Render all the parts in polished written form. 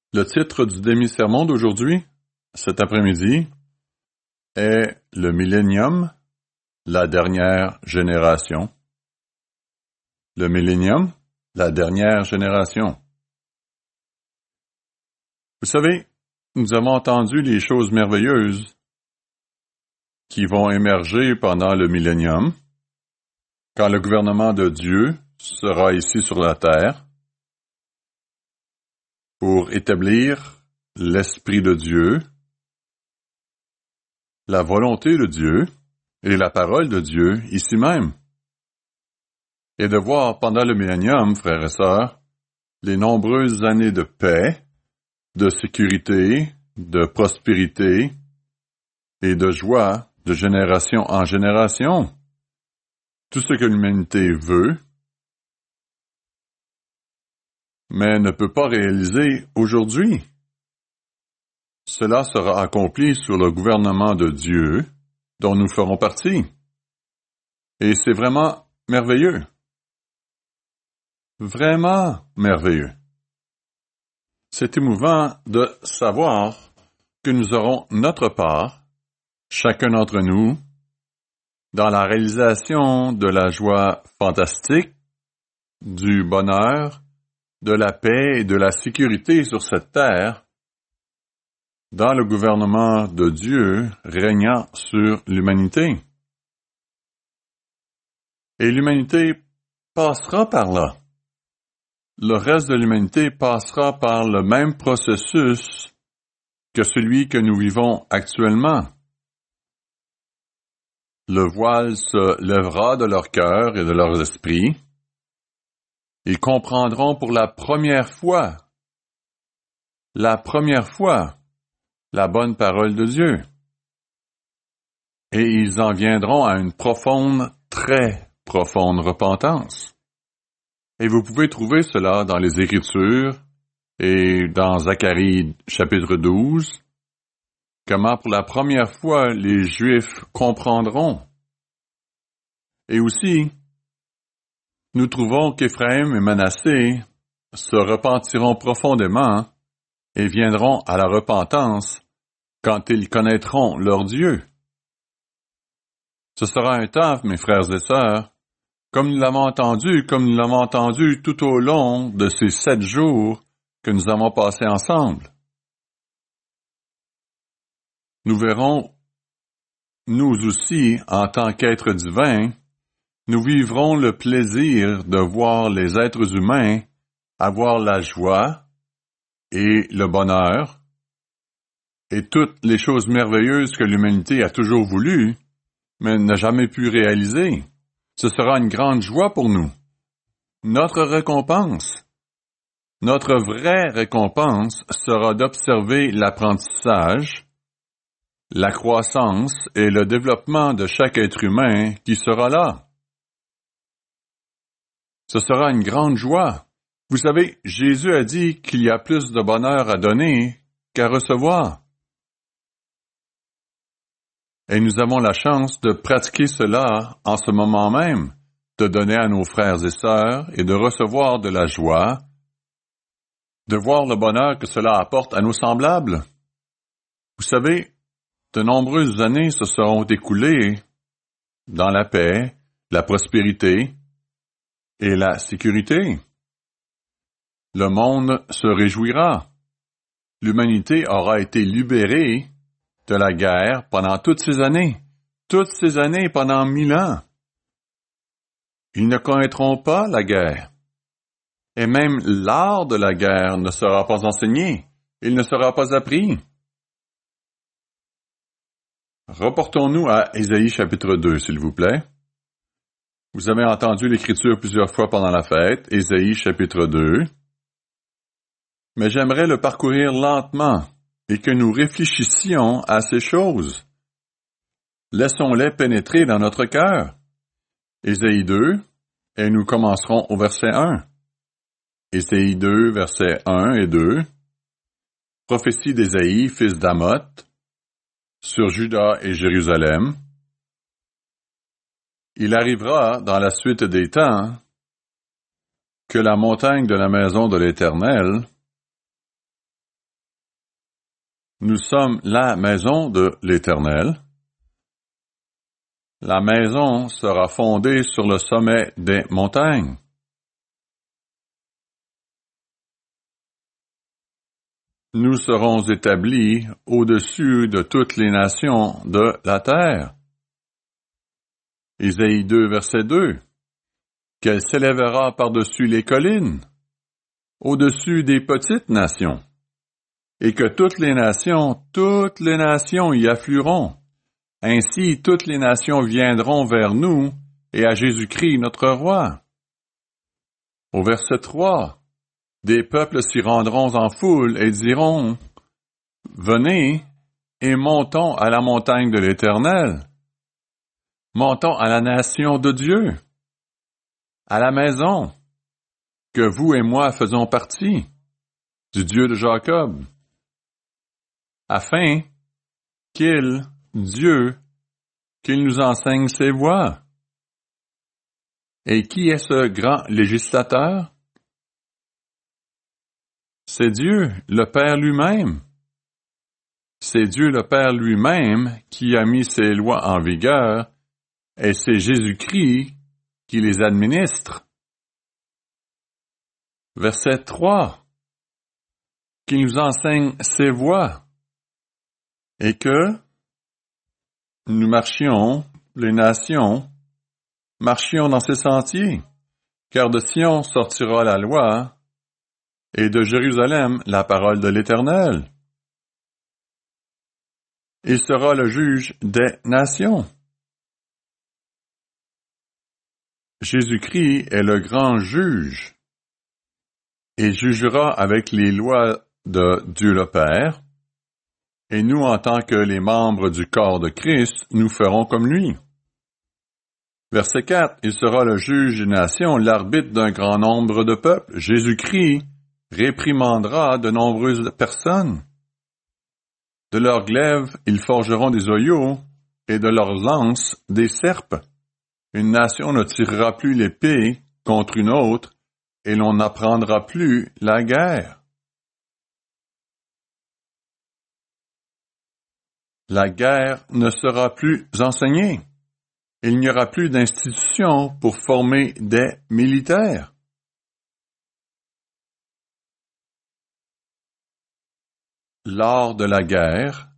Le titre du demi-sermon d'aujourd'hui, cet après-midi, est Le Millénium, la dernière génération. Le Millénium, la dernière génération. Vous savez, nous avons entendu les choses merveilleuses qui vont émerger pendant le Millénium, quand le gouvernement de Dieu sera ici sur la terre pour établir l'Esprit de Dieu, la volonté de Dieu et la parole de Dieu ici même. Et de voir pendant le millénium, frères et sœurs, les nombreuses années de paix, de sécurité, de prospérité et de joie de génération en génération. Tout ce que l'humanité veut, mais ne peut pas réaliser aujourd'hui. Cela sera accompli sous le gouvernement de Dieu, dont nous ferons partie. Et c'est vraiment merveilleux. Vraiment merveilleux. C'est émouvant de savoir que nous aurons notre part, chacun d'entre nous, dans la réalisation de la joie fantastique, du bonheur, de la paix et de la sécurité sur cette terre, dans le gouvernement de Dieu régnant sur l'humanité. Et l'humanité passera par là. Le reste de l'humanité passera par le même processus que celui que nous vivons actuellement. Le voile se lèvera de leur cœur et de leurs esprits. Ils comprendront pour la première fois, la bonne parole de Dieu. Et ils en viendront à une profonde, très profonde repentance. Et vous pouvez trouver cela dans les Écritures et dans Zacharie chapitre 12, comment pour la première fois les Juifs comprendront. Et aussi, nous trouvons qu'Éphraïm et Manassé se repentiront profondément et viendront à la repentance quand ils connaîtront leur Dieu. Ce sera un temps, mes frères et sœurs, comme nous l'avons entendu tout au long de ces 7 jours que nous avons passés ensemble. Nous verrons, nous aussi, en tant qu'êtres divins, nous vivrons le plaisir de voir les êtres humains avoir la joie et le bonheur et toutes les choses merveilleuses que l'humanité a toujours voulu, mais n'a jamais pu réaliser. Ce sera une grande joie pour nous. Notre récompense, notre vraie récompense sera d'observer l'apprentissage, la croissance et le développement de chaque être humain qui sera là. Ce sera une grande joie. Vous savez, Jésus a dit qu'il y a plus de bonheur à donner qu'à recevoir. Et nous avons la chance de pratiquer cela en ce moment même, de donner à nos frères et sœurs et de recevoir de la joie, de voir le bonheur que cela apporte à nos semblables. Vous savez, de nombreuses années se seront écoulées dans la paix, la prospérité et la sécurité. Le monde se réjouira. L'humanité aura été libérée de la guerre pendant toutes ces années pendant 1000 ans. Ils ne connaîtront pas la guerre. Et même l'art de la guerre ne sera pas enseigné. Il ne sera pas appris. Reportons-nous à Ésaïe chapitre 2, s'il vous plaît. Vous avez entendu l'écriture plusieurs fois pendant la fête, Ésaïe chapitre 2. Mais j'aimerais le parcourir lentement et que nous réfléchissions à ces choses. Laissons-les pénétrer dans notre cœur. Ésaïe 2, et nous commencerons au verset 1. Ésaïe 2, versets 1 et 2. Prophétie d'Ésaïe, fils d'Amoth, sur Juda et Jérusalem. Il arrivera dans la suite des temps que la montagne de la maison de l'Éternel Nous sommes la maison de l'Éternel. La maison sera fondée sur le sommet des montagnes. Nous serons établis au-dessus de toutes les nations de la terre. Isaïe 2, verset 2. Qu'elle s'élèvera par-dessus les collines, au-dessus des petites nations, et que toutes les nations y afflueront. Ainsi, toutes les nations viendront vers nous et à Jésus-Christ notre roi. Au verset 3, des peuples s'y rendront en foule et diront, venez et montons à la montagne de l'Éternel. Montons à la nation de Dieu, à la maison, que vous et moi faisons partie, du Dieu de Jacob, afin qu'il nous enseigne ses voies. Et qui est ce grand législateur? C'est Dieu, le Père lui-même. C'est Dieu le Père lui-même qui a mis ses lois en vigueur, et c'est Jésus-Christ qui les administre. Verset 3. Qui nous enseigne ses voies, et que nous marchions, les nations, marchions dans ses sentiers, car de Sion sortira la loi, et de Jérusalem la parole de l'Éternel. Il sera le juge des nations. Jésus-Christ est le grand juge. Il jugera avec les lois de Dieu le Père, et nous, en tant que les membres du corps de Christ, nous ferons comme lui. Verset 4, il sera le juge des nations, l'arbitre d'un grand nombre de peuples. Jésus-Christ réprimandera de nombreuses personnes. De leurs glaives, ils forgeront des oyaux, et de leurs lances, des serpes. Une nation ne tirera plus l'épée contre une autre, et l'on n'apprendra plus la guerre. La guerre ne sera plus enseignée. Il n'y aura plus d'institutions pour former des militaires. L'art de la guerre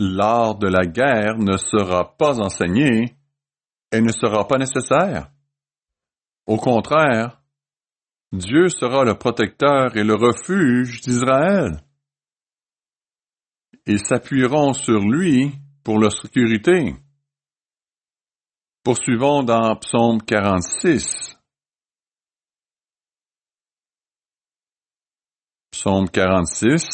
ne sera pas enseigné et ne sera pas nécessaire. Au contraire, Dieu sera le protecteur et le refuge d'Israël. Ils s'appuieront sur lui pour leur sécurité. Poursuivons dans Psaume 46. Psaume 46.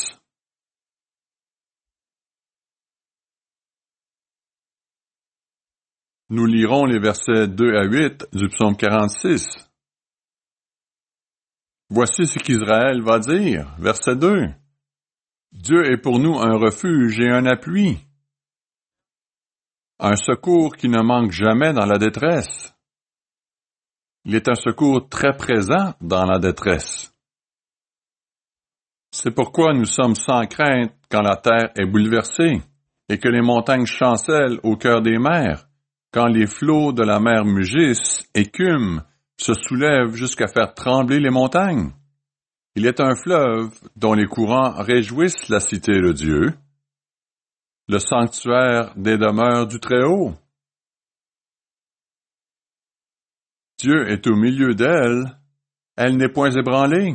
Nous lirons les versets 2 à 8 du Psaume 46. Voici ce qu'Israël va dire. Verset 2. Dieu est pour nous un refuge et un appui, un secours qui ne manque jamais dans la détresse. Il est un secours très présent dans la détresse. C'est pourquoi nous sommes sans crainte quand la terre est bouleversée et que les montagnes chancellent au cœur des mers, quand les flots de la mer mugissent, écument, se soulèvent jusqu'à faire trembler les montagnes. Il est un fleuve dont les courants réjouissent la cité de Dieu, le sanctuaire des demeures du Très-Haut. Dieu est au milieu d'elle, elle n'est point ébranlée.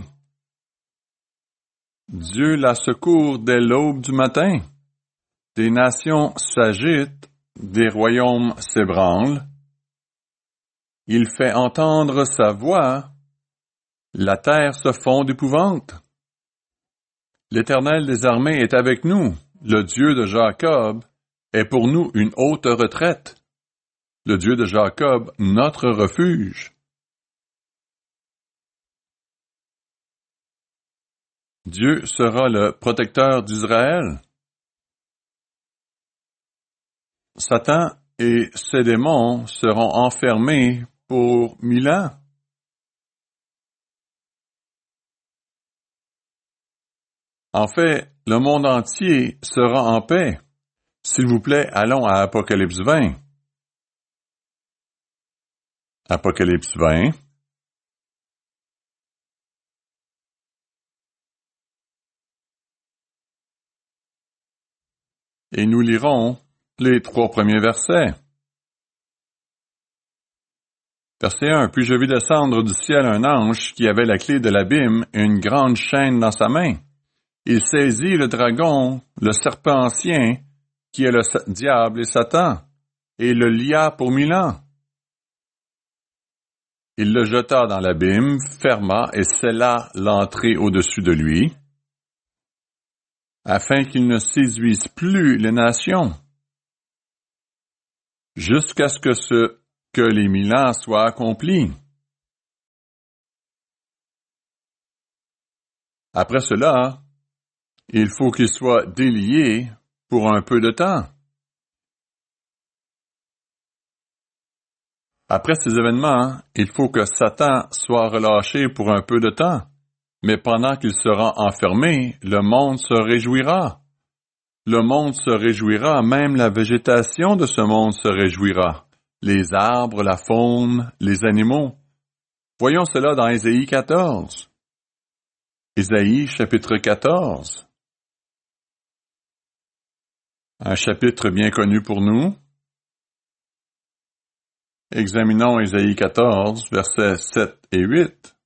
Dieu la secourt dès l'aube du matin. Des nations s'agitent, des royaumes s'ébranlent. Il fait entendre sa voix, la terre se fond d'épouvante. L'Éternel des armées est avec nous, le Dieu de Jacob est pour nous une haute retraite. Le Dieu de Jacob, notre refuge. Dieu sera le protecteur d'Israël. Satan et ses démons seront enfermés pour 1000 ans. En fait, le monde entier sera en paix. S'il vous plaît, allons à Apocalypse 20. Apocalypse 20. Et nous lirons les 3 premiers versets. Verset 1. Puis je vis descendre du ciel un ange qui avait la clé de l'abîme et une grande chaîne dans sa main. Il saisit le dragon, le serpent ancien, qui est le diable et Satan, et le lia pour 1000 ans. Il le jeta dans l'abîme, ferma et scella l'entrée au-dessus de lui, afin qu'il ne séduise plus les nations, jusqu'à ce que les 1000 ans soient accomplis. Après cela, il faut qu'il soit délié pour un peu de temps. Après ces événements, il faut que Satan soit relâché pour un peu de temps. Mais pendant qu'il sera enfermé, le monde se réjouira. Le monde se réjouira, même la végétation de ce monde se réjouira. Les arbres, la faune, les animaux. Voyons cela dans Ésaïe 14. Ésaïe chapitre 14. Un chapitre bien connu pour nous. Examinons Ésaïe 14, versets 7 et 8.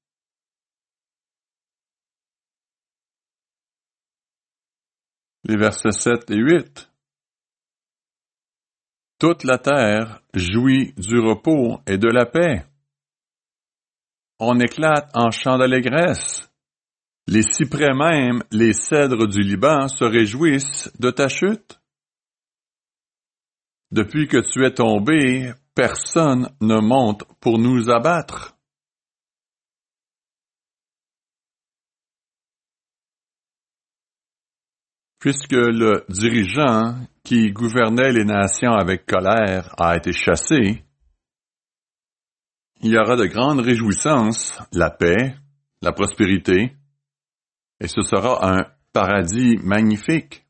Les versets 7 et 8. Toute la terre jouit du repos et de la paix. On éclate en chants d'allégresse. Les cyprès même, les cèdres du Liban se réjouissent de ta chute. Depuis que tu es tombé, personne ne monte pour nous abattre. Puisque le dirigeant qui gouvernait les nations avec colère a été chassé, il y aura de grandes réjouissances, la paix, la prospérité, et ce sera un paradis magnifique.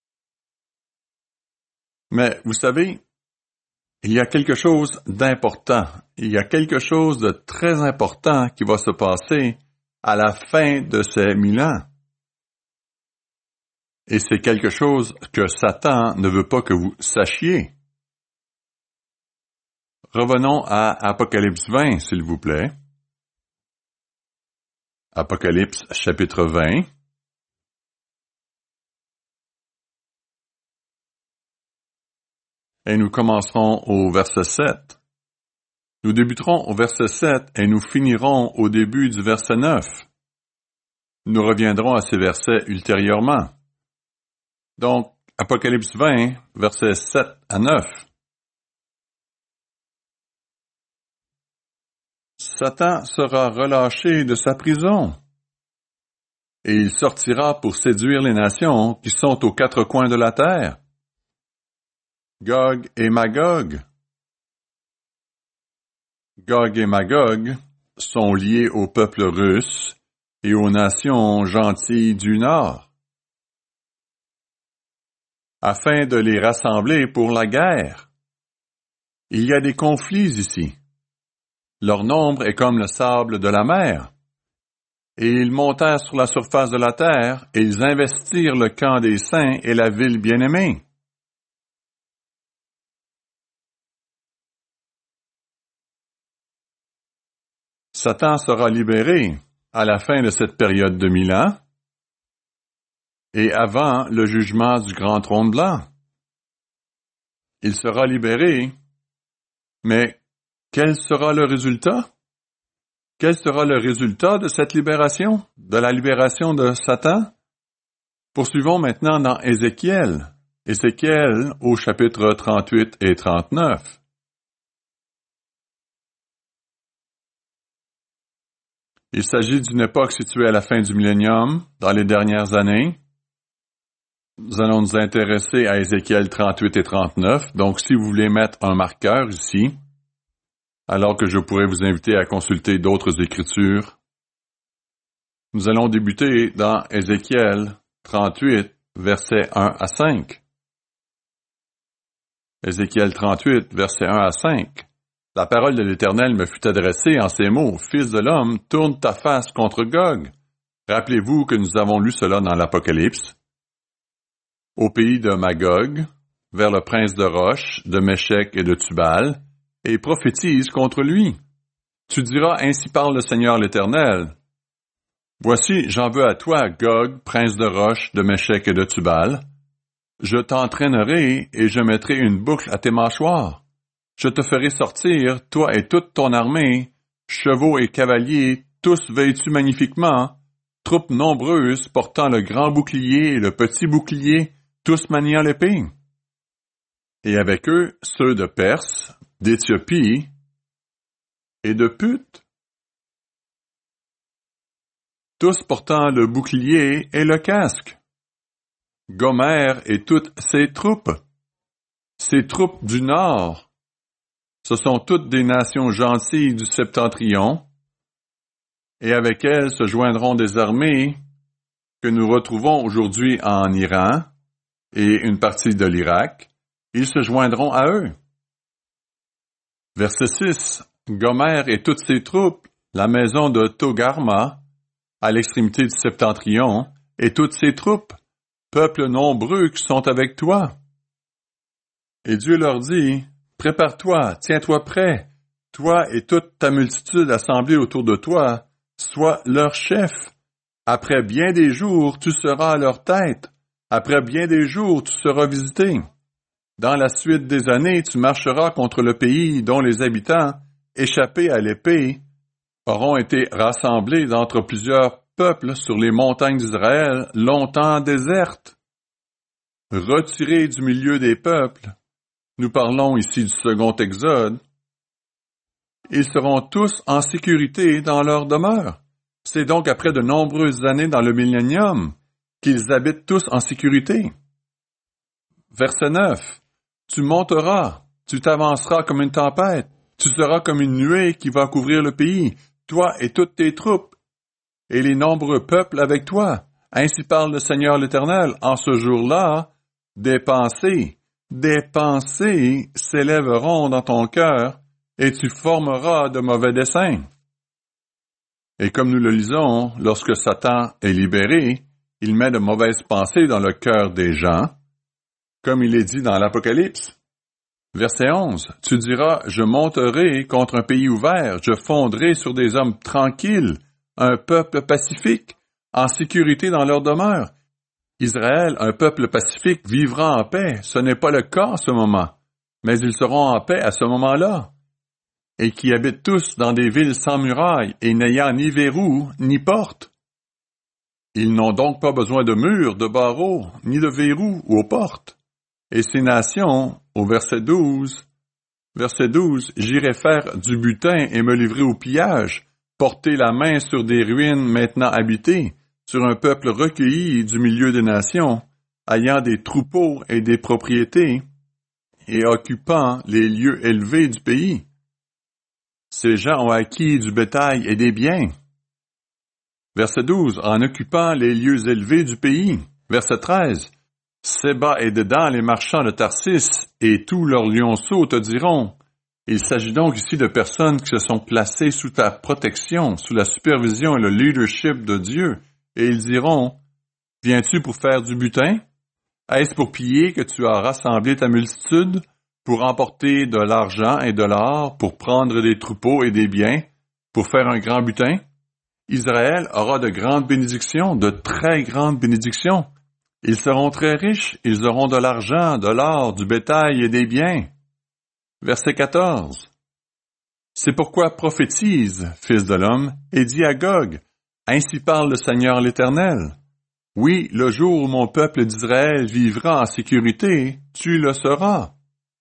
Mais vous savez, il y a quelque chose d'important, il y a quelque chose de très important qui va se passer à la fin de ces 1000 ans. Et c'est quelque chose que Satan ne veut pas que vous sachiez. Revenons à Apocalypse 20, s'il vous plaît. Apocalypse chapitre 20. Et nous commencerons au verset 7. Nous débuterons au verset 7 et nous finirons au début du verset 9. Nous reviendrons à ces versets ultérieurement. Donc, Apocalypse 20, versets 7 à 9. Satan sera relâché de sa prison, et il sortira pour séduire les nations qui sont aux 4 coins de la terre. Gog et Magog. Gog et Magog sont liés au peuple russe et aux nations gentilles du Nord, afin de les rassembler pour la guerre. Il y a des conflits ici. Leur nombre est comme le sable de la mer. Et ils montèrent sur la surface de la terre, et ils investirent le camp des saints et la ville bien-aimée. Satan sera libéré à la fin de cette période de 1000 ans et avant le jugement du grand trône blanc. Il sera libéré, mais quel sera le résultat? Quel sera le résultat de cette libération, de la libération de Satan? Poursuivons maintenant dans Ézéchiel. Ézéchiel au chapitre 38 et 39. Il s'agit d'une époque située à la fin du millénium, dans les dernières années. Nous allons nous intéresser à Ézéchiel 38 et 39. Donc, si vous voulez mettre un marqueur ici, alors que je pourrais vous inviter à consulter d'autres écritures, nous allons débuter dans Ézéchiel 38 versets 1 à 5. Ézéchiel 38, versets 1 à 5. La parole de l'Éternel me fut adressée en ces mots. Fils de l'homme, tourne ta face contre Gog. Rappelez-vous que nous avons lu cela dans l'Apocalypse. Au pays de Magog, vers le prince de Roche, de Méshec et de Tubal, et prophétise contre lui. Tu diras, ainsi parle le Seigneur l'Éternel. Voici, j'en veux à toi, Gog, prince de Roche, de Méshec et de Tubal. Je t'entraînerai et je mettrai une boucle à tes mâchoires. Je te ferai sortir, toi et toute ton armée, chevaux et cavaliers, tous vêtus magnifiquement, troupes nombreuses portant le grand bouclier et le petit bouclier, tous maniant l'épée. Et avec eux, ceux de Perse, d'Éthiopie et de Put, tous portant le bouclier et le casque. Gomère et toutes ses troupes du nord, ce sont toutes des nations gentilles du septentrion, et avec elles se joindront des armées que nous retrouvons aujourd'hui en Iran et une partie de l'Irak. Ils se joindront à eux. Verset 6. Gomère et toutes ses troupes, la maison de Togarma, à l'extrémité du septentrion, et toutes ses troupes, peuples nombreux qui sont avec toi. Et Dieu leur dit, prépare-toi, tiens-toi prêt, toi et toute ta multitude assemblée autour de toi, sois leur chef. Après bien des jours, tu seras à leur tête. Après bien des jours, tu seras visité. Dans la suite des années, tu marcheras contre le pays dont les habitants, échappés à l'épée, auront été rassemblés d'entre plusieurs peuples sur les montagnes d'Israël, longtemps désertes. Retirés du milieu des peuples, nous parlons ici du second Exode, ils seront tous en sécurité dans leur demeure. C'est donc après de nombreuses années dans le millénium qu'ils habitent tous en sécurité. Verset 9. Tu monteras, tu t'avanceras comme une tempête, tu seras comme une nuée qui va couvrir le pays, toi et toutes tes troupes, et les nombreux peuples avec toi. Ainsi parle le Seigneur l'Éternel. En ce jour-là, des pensées s'élèveront dans ton cœur, et tu formeras de mauvais desseins. Et comme nous le lisons, lorsque Satan est libéré, il met de mauvaises pensées dans le cœur des gens, comme il est dit dans l'Apocalypse. Verset 11. Tu diras, je monterai contre un pays ouvert, je fonderai sur des hommes tranquilles, un peuple pacifique, en sécurité dans leur demeure. Israël, un peuple pacifique, vivra en paix. Ce n'est pas le cas en ce moment, mais ils seront en paix à ce moment-là. Et qui habitent tous dans des villes sans murailles et n'ayant ni verrou ni porte. Ils n'ont donc pas besoin de murs, de barreaux, ni de verrous ou aux portes. Et ces nations, au verset 12, j'irai faire du butin et me livrer au pillage, porter la main sur des ruines maintenant habitées, sur un peuple recueilli du milieu des nations, ayant des troupeaux et des propriétés, et occupant les lieux élevés du pays. Ces gens ont acquis du bétail et des biens. Verset 12, en occupant les lieux élevés du pays. Verset 13, Séba et Dédan, les marchands de Tarsis, et tous leurs lionceaux te diront. Il s'agit donc ici de personnes qui se sont placées sous ta protection, sous la supervision et le leadership de Dieu, et ils diront, viens-tu pour faire du butin? Est-ce pour piller que tu as rassemblé ta multitude, pour emporter de l'argent et de l'or, pour prendre des troupeaux et des biens, pour faire un grand butin? Israël aura de grandes bénédictions, de très grandes bénédictions. Ils seront très riches, ils auront de l'argent, de l'or, du bétail et des biens. Verset 14. C'est pourquoi prophétise, fils de l'homme, et dis à Gog, ainsi parle le Seigneur l'Éternel. Oui, le jour où mon peuple d'Israël vivra en sécurité, tu le sauras.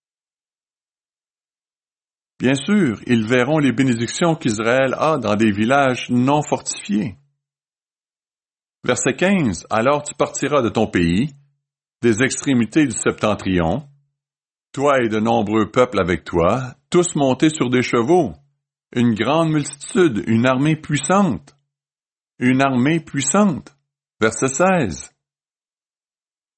Bien sûr, ils verront les bénédictions qu'Israël a dans des villages non fortifiés. Verset 15. Alors tu partiras de ton pays, des extrémités du septentrion, toi et de nombreux peuples avec toi, tous montés sur des chevaux, une grande multitude, une armée puissante. Une armée puissante. Verset 16.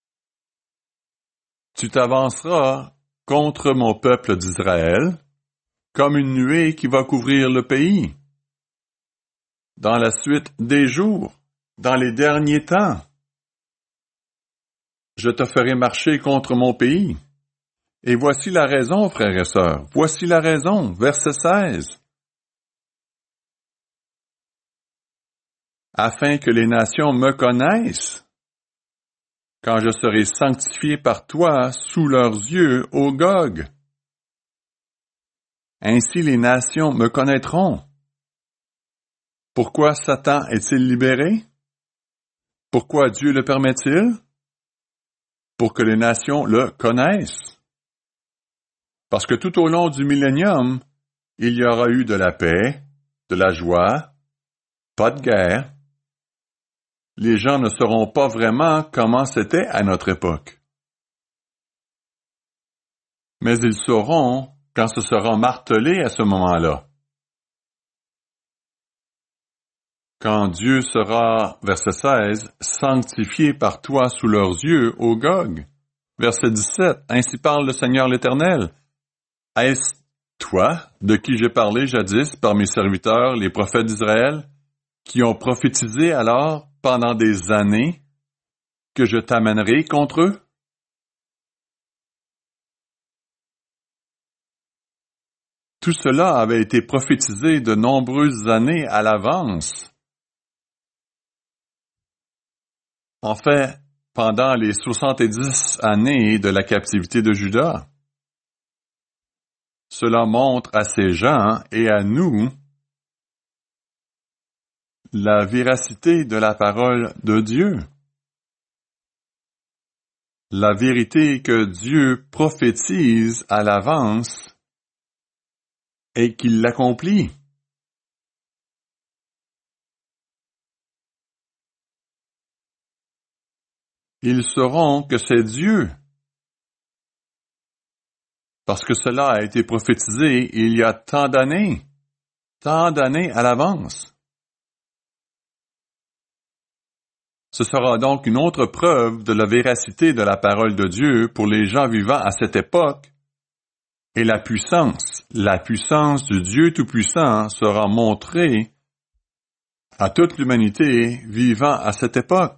Tu t'avanceras contre mon peuple d'Israël, comme une nuée qui va couvrir le pays. Dans la suite des jours, dans les derniers temps, je te ferai marcher contre mon pays. Et voici la raison, frères et sœurs, voici la raison, verset 16. Afin que les nations me connaissent, quand je serai sanctifié par toi sous leurs yeux, ô Gog. Ainsi les nations me connaîtront. Pourquoi Satan est-il libéré? Pourquoi Dieu le permet-il? Pour que les nations le connaissent. Parce que tout au long du millénium, il y aura eu de la paix, de la joie, pas de guerre. Les gens ne sauront pas vraiment comment c'était à notre époque. Mais ils sauront quand ce sera martelé à ce moment-là. Quand Dieu sera, verset 16, sanctifié par toi sous leurs yeux, ô Gog. Verset 17, ainsi parle le Seigneur l'Éternel. Est-ce toi, de qui j'ai parlé jadis par mes serviteurs, les prophètes d'Israël, qui ont prophétisé alors pendant des années que je t'amènerai contre eux? Tout cela avait été prophétisé de nombreuses années à l'avance. En fait, pendant les 70 années de la captivité de Juda. Cela montre à ces gens et à nous la véracité de la parole de Dieu. La vérité que Dieu prophétise à l'avance et qu'il l'accomplit. Ils sauront que c'est Dieu, parce que cela a été prophétisé il y a tant d'années à l'avance. Ce sera donc une autre preuve de la véracité de la parole de Dieu pour les gens vivant à cette époque, et la puissance du Dieu Tout-Puissant sera montrée à toute l'humanité vivant à cette époque.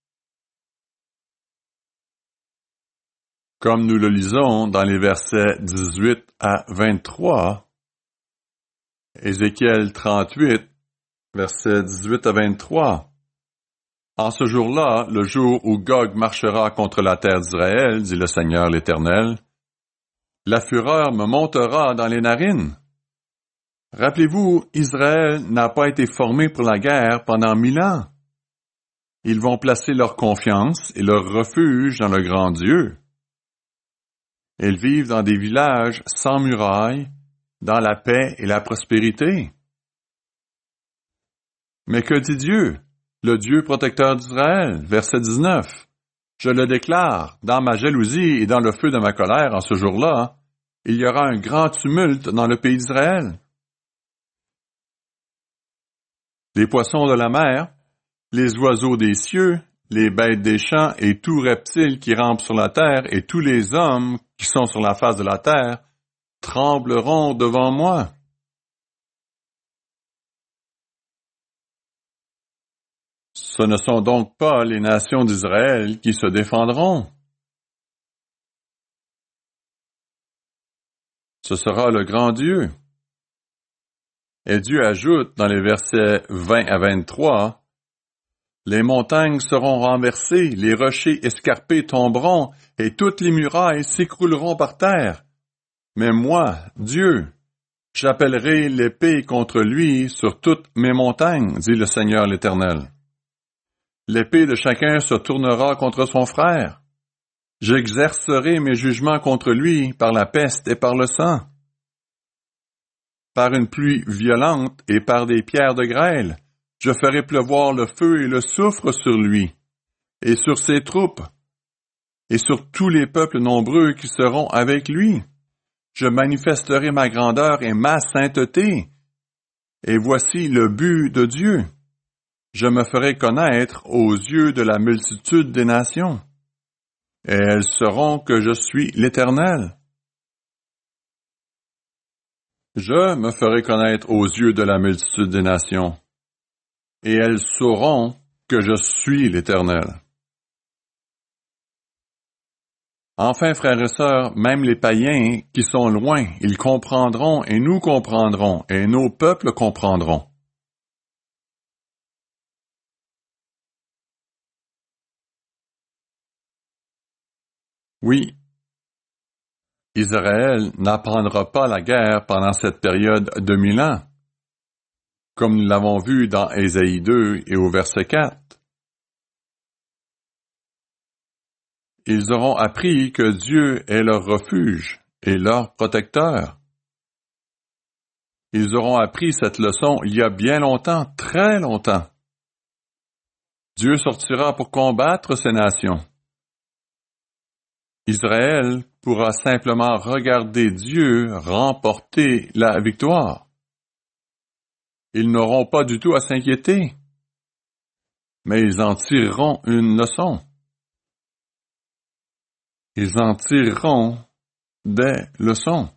Comme nous le lisons dans les versets 18 à 23, Ézéchiel 38, versets 18 à 23. En ce jour-là, le jour où Gog marchera contre la terre d'Israël, dit le Seigneur l'Éternel, la fureur me montera dans les narines. Rappelez-vous, Israël n'a pas été formé pour la guerre pendant 1000 ans. Ils vont placer leur confiance et leur refuge dans le grand Dieu. Ils vivent dans des villages sans murailles, dans la paix et la prospérité. Mais que dit Dieu, le Dieu protecteur d'Israël? Verset 19. Je le déclare, dans ma jalousie et dans le feu de ma colère en ce jour-là, il y aura un grand tumulte dans le pays d'Israël. Les poissons de la mer, les oiseaux des cieux, les bêtes des champs et tout reptile qui rampe sur la terre et tous les hommes qui sont sur la face de la terre trembleront devant moi. Ce ne sont donc pas les nations d'Israël qui se défendront. Ce sera le grand Dieu. Et Dieu ajoute dans les versets 20 à 23, les montagnes seront renversées, les rochers escarpés tomberont, et toutes les murailles s'écrouleront par terre. Mais moi, Dieu, j'appellerai l'épée contre lui sur toutes mes montagnes, dit le Seigneur l'Éternel. L'épée de chacun se tournera contre son frère. J'exercerai mes jugements contre lui par la peste et par le sang, par une pluie violente et par des pierres de grêle. Je ferai pleuvoir le feu et le soufre sur lui, et sur ses troupes, et sur tous les peuples nombreux qui seront avec lui. Je manifesterai ma grandeur et ma sainteté. Et voici le but de Dieu. Je me ferai connaître aux yeux de la multitude des nations. et elles sauront que je suis l'Éternel. Je me ferai connaître aux yeux de la multitude des nations, et elles sauront que je suis l'Éternel. Enfin, frères et sœurs, même les païens qui sont loin, ils comprendront et nous comprendrons et nos peuples comprendront. Oui, Israël n'apprendra pas la guerre pendant cette période de 1000 ans, comme nous l'avons vu dans Ésaïe 2 et au verset 4. Ils auront appris que Dieu est leur refuge et leur protecteur. Ils auront appris cette leçon il y a bien longtemps, très longtemps. Dieu sortira pour combattre ces nations. Israël pourra simplement regarder Dieu remporter la victoire. Ils n'auront pas du tout à s'inquiéter, mais ils en tireront une leçon. Ils en tireront des leçons.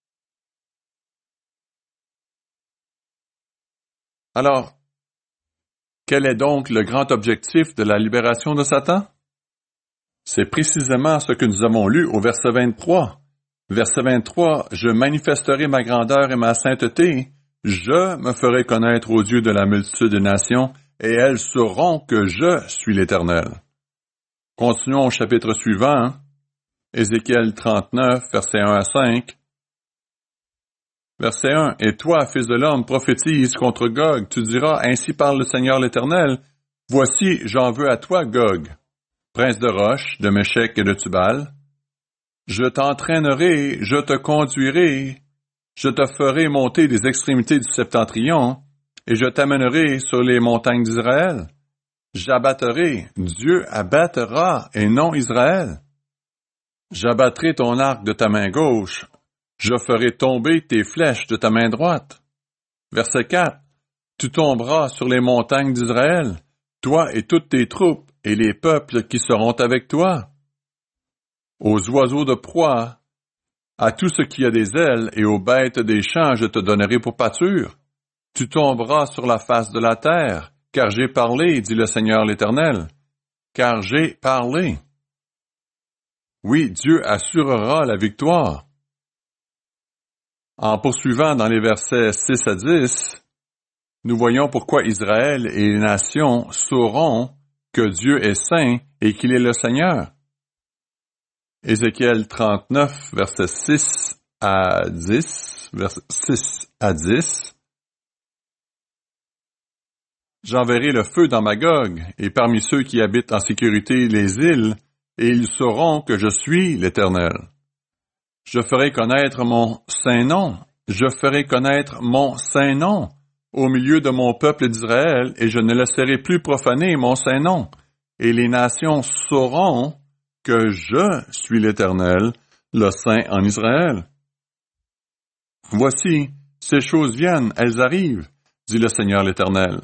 Alors, quel est donc le grand objectif de la libération de Satan? C'est précisément ce que nous avons lu au verset 23. Verset 23, « Je manifesterai ma grandeur et ma sainteté, je me ferai connaître aux yeux de la multitude des nations, et elles sauront que je suis l'Éternel. » Continuons au chapitre suivant, Ézéchiel 39, versets 1 à 5. Verset 1, « Et toi, fils de l'homme, prophétise contre Gog. Tu diras, ainsi parle le Seigneur l'Éternel, voici, j'en veux à toi, Gog, prince de Roche, de Méchec et de Tubal. Je t'entraînerai, je te conduirai, je te ferai monter des extrémités du septentrion, et je t'amènerai sur les montagnes d'Israël. J'abattrai, Dieu abattra, et non Israël. J'abattrai ton arc de ta main gauche, je ferai tomber tes flèches de ta main droite. » Verset 4. « Tu tomberas sur les montagnes d'Israël, toi et toutes tes troupes, et les peuples qui seront avec toi. Aux oiseaux de proie, à tout ce qui a des ailes, et aux bêtes des champs, je te donnerai pour pâture. Tu tomberas sur la face de la terre, car j'ai parlé, dit le Seigneur l'Éternel. Car j'ai parlé. » Oui, Dieu assurera la victoire. En poursuivant dans les versets 6 à 10, nous voyons pourquoi Israël et les nations sauront que Dieu est saint et qu'il est le Seigneur. Ézéchiel 39, versets 6 à 10, versets 6 à 10. J'enverrai le feu dans Magog, et parmi ceux qui habitent en sécurité les îles, et ils sauront que je suis l'Éternel. Je ferai connaître mon saint nom, je ferai connaître mon saint nom au milieu de mon peuple d'Israël, et je ne laisserai plus profaner mon saint nom. Et les nations sauront que je suis l'Éternel, le Saint en Israël. Voici, ces choses viennent, elles arrivent, dit le Seigneur l'Éternel.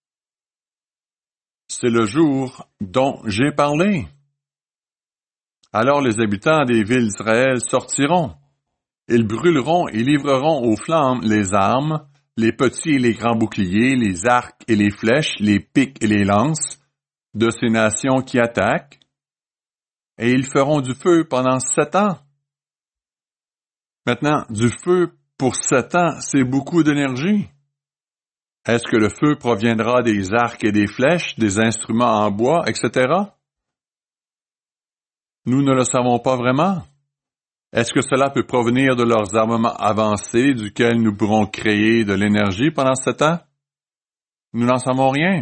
C'est le jour dont j'ai parlé. Alors les habitants des villes d'Israël sortiront. Ils brûleront et livreront aux flammes les armes, les petits et les grands boucliers, les arcs et les flèches, les pics et les lances de ces nations qui attaquent, et ils feront du feu pendant 7 ans. Maintenant, du feu pour 7 ans, c'est beaucoup d'énergie. Est-ce que le feu proviendra des arcs et des flèches, des instruments en bois, etc.? Nous ne le savons pas vraiment. Est-ce que cela peut provenir de leurs armements avancés duquel nous pourrons créer de l'énergie pendant 7 ans? Nous n'en savons rien.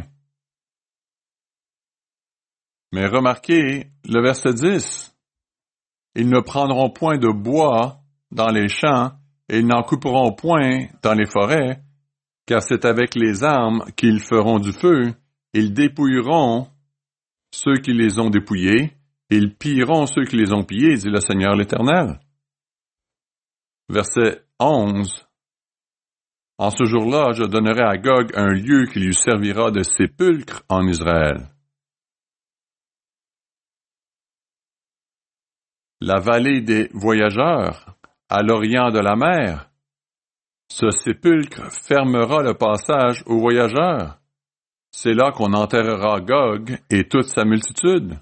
Mais remarquez le verset 10. Ils ne prendront point de bois dans les champs et ils n'en couperont point dans les forêts, car c'est avec les armes qu'ils feront du feu. Ils dépouilleront ceux qui les ont dépouillés, ils pilleront ceux qui les ont pillés, dit le Seigneur l'Éternel. Verset 11. En ce jour-là, je donnerai à Gog un lieu qui lui servira de sépulcre en Israël. la vallée des voyageurs, à l'orient de la mer. Ce sépulcre fermera le passage aux voyageurs. C'est là qu'on enterrera Gog et toute sa multitude.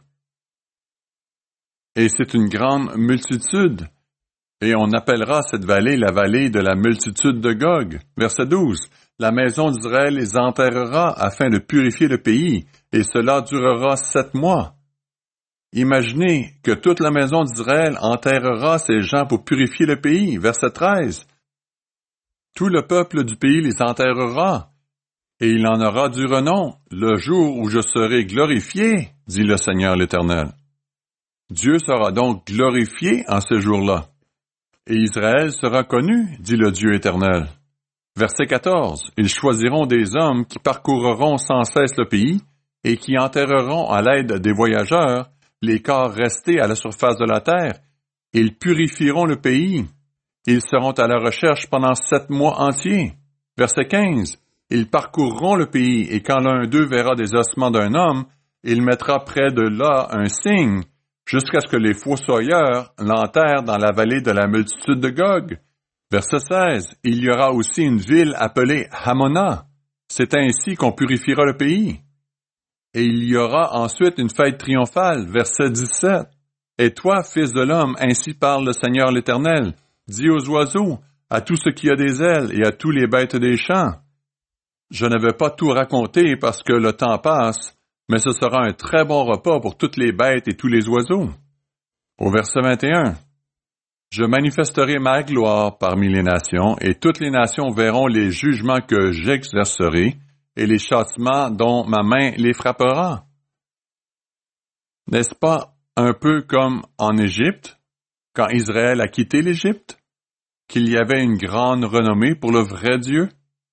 Et c'est une grande multitude. Et on appellera cette vallée la vallée de la multitude de Gog. Verset 12. La maison d'Israël les enterrera afin de purifier le pays, et cela durera 7 mois. Imaginez que toute la maison d'Israël enterrera ces gens pour purifier le pays. Verset 13. Tout le peuple du pays les enterrera, et il en aura du renom, le jour où je serai glorifié, dit le Seigneur l'Éternel. Dieu sera donc glorifié en ce jour-là, et Israël sera connu, dit le Dieu éternel. Verset 14. Ils choisiront des hommes qui parcourront sans cesse le pays, et qui enterreront à l'aide des voyageurs les corps restés à la surface de la terre. Ils purifieront le pays. Ils seront à la recherche pendant 7 mois entiers. Verset 15. Ils parcourront le pays, et quand l'un d'eux verra des ossements d'un homme, il mettra près de là un signe, jusqu'à ce que les fossoyeurs l'enterrent dans la vallée de la multitude de Gog. Verset 16. Il y aura aussi une ville appelée Hamona. C'est ainsi qu'on purifiera le pays. Et il y aura ensuite une fête triomphale. Verset 17. Et toi, fils de l'homme, ainsi parle le Seigneur l'Éternel, dis aux oiseaux, à tout ce qui a des ailes et à tous les bêtes des champs. Je ne vais pas tout raconter parce que le temps passe, mais ce sera un très bon repas pour toutes les bêtes et tous les oiseaux. Au verset 21. Je manifesterai ma gloire parmi les nations, et toutes les nations verront les jugements que j'exercerai, et les châtiments dont ma main les frappera. N'est-ce pas un peu comme en Égypte, quand Israël a quitté l'Égypte, qu'il y avait une grande renommée pour le vrai Dieu?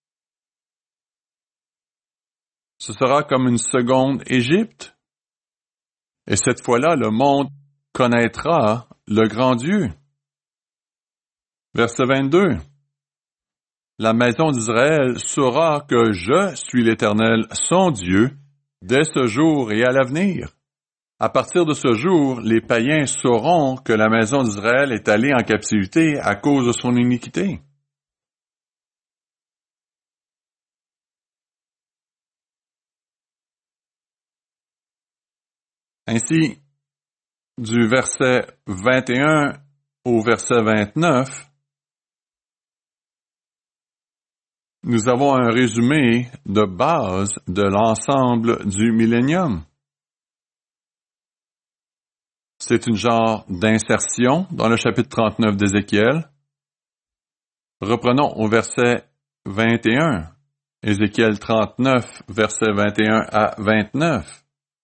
Ce sera comme une seconde Égypte. Et cette fois-là, le monde connaîtra le grand Dieu. Verset 22. La maison d'Israël saura que je suis l'Éternel, son Dieu, dès ce jour et à l'avenir. À partir de ce jour, les païens sauront que la maison d'Israël est allée en captivité à cause de son iniquité. Ainsi, du verset 21 au verset 29, nous avons un résumé de base de l'ensemble du millénium. C'est une genre d'insertion dans le chapitre 39 d'Ézéchiel. Reprenons au verset 21, Ézéchiel 39, versets 21 à 29.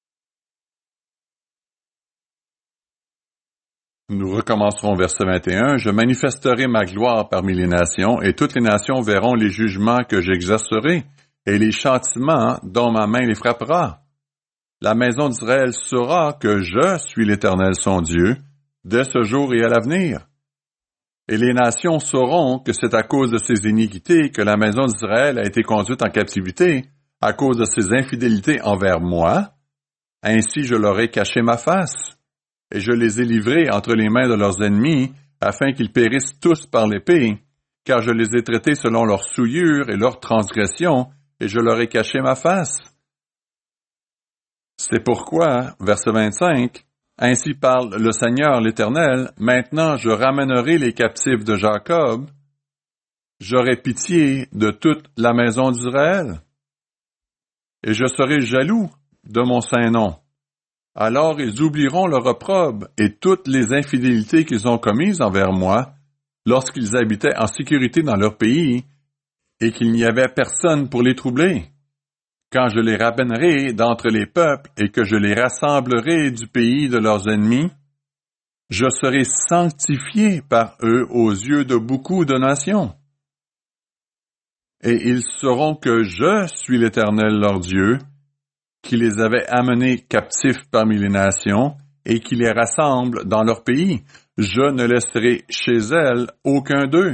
Nous recommencerons verset 21. Je manifesterai ma gloire parmi les nations, et toutes les nations verront les jugements que j'exercerai, et les châtiments dont ma main les frappera. La maison d'Israël saura que je suis l'Éternel son Dieu, dès ce jour et à l'avenir. Et les nations sauront que c'est à cause de ses iniquités que la maison d'Israël a été conduite en captivité, à cause de ses infidélités envers moi. Ainsi je leur ai caché ma face. Et je les ai livrés entre les mains de leurs ennemis, afin qu'ils périssent tous par l'épée, car je les ai traités selon leurs souillures et leurs transgressions, et je leur ai caché ma face. C'est pourquoi, verset 25, ainsi parle le Seigneur l'Éternel, maintenant je ramènerai les captifs de Jacob, j'aurai pitié de toute la maison d'Israël, et je serai jaloux de mon saint nom. Alors ils oublieront leur opprobre et toutes les infidélités qu'ils ont commises envers moi lorsqu'ils habitaient en sécurité dans leur pays et qu'il n'y avait personne pour les troubler. Quand je les ramènerai d'entre les peuples et que je les rassemblerai du pays de leurs ennemis, je serai sanctifié par eux aux yeux de beaucoup de nations. Et ils sauront que je suis l'Éternel leur Dieu, qui les avait amenés captifs parmi les nations, et qui les rassemble dans leur pays. Je ne laisserai chez elles aucun d'eux.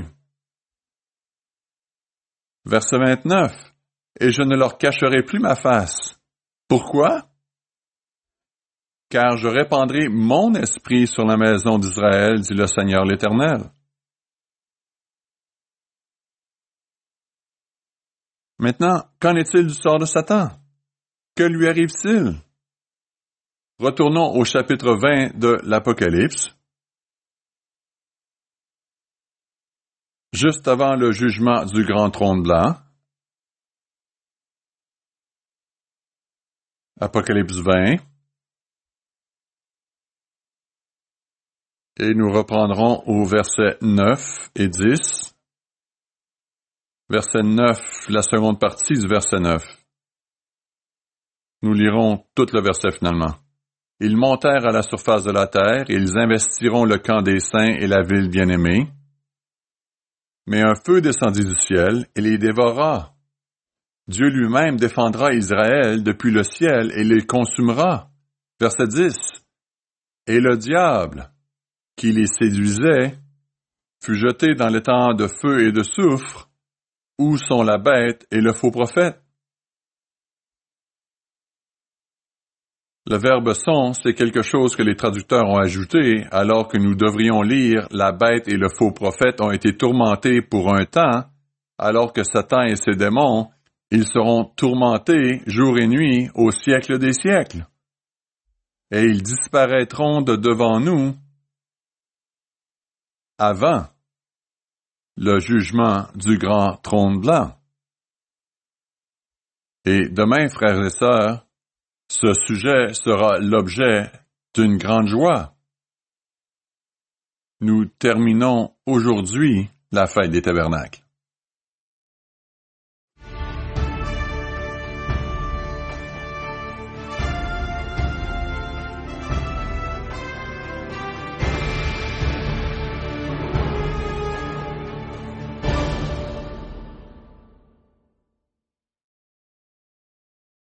Verset 29. Et je ne leur cacherai plus ma face. Pourquoi? car je répandrai mon esprit sur la maison d'Israël, dit le Seigneur l'Éternel. Maintenant, qu'en est-il du sort de Satan? Que lui arrive-t-il? Retournons au chapitre 20 de l'Apocalypse. Juste avant le jugement du grand trône blanc. Apocalypse 20. Et nous reprendrons au verset 9 et 10. Verset 9, la seconde partie du verset 9. Nous lirons tout le verset finalement. Ils montèrent à la surface de la terre, et ils investiront le camp des saints et la ville bien-aimée. Mais un feu descendit du ciel et les dévora. Dieu lui-même défendra Israël depuis le ciel et les consumera. Verset 10. Et le diable, qui les séduisait, fut jeté dans l'étang de feu et de soufre, où sont la bête et le faux prophète. Le verbe sont, c'est quelque chose que les traducteurs ont ajouté, alors que nous devrions lire la bête et le faux prophète ont été tourmentés pour un temps, alors que Satan et ses démons, ils seront tourmentés jour et nuit au siècle des siècles. Et ils disparaîtront de devant nous avant le jugement du grand trône blanc. Et demain, frères et sœurs, ce sujet sera l'objet d'une grande joie. Nous terminons aujourd'hui la fête des tabernacles.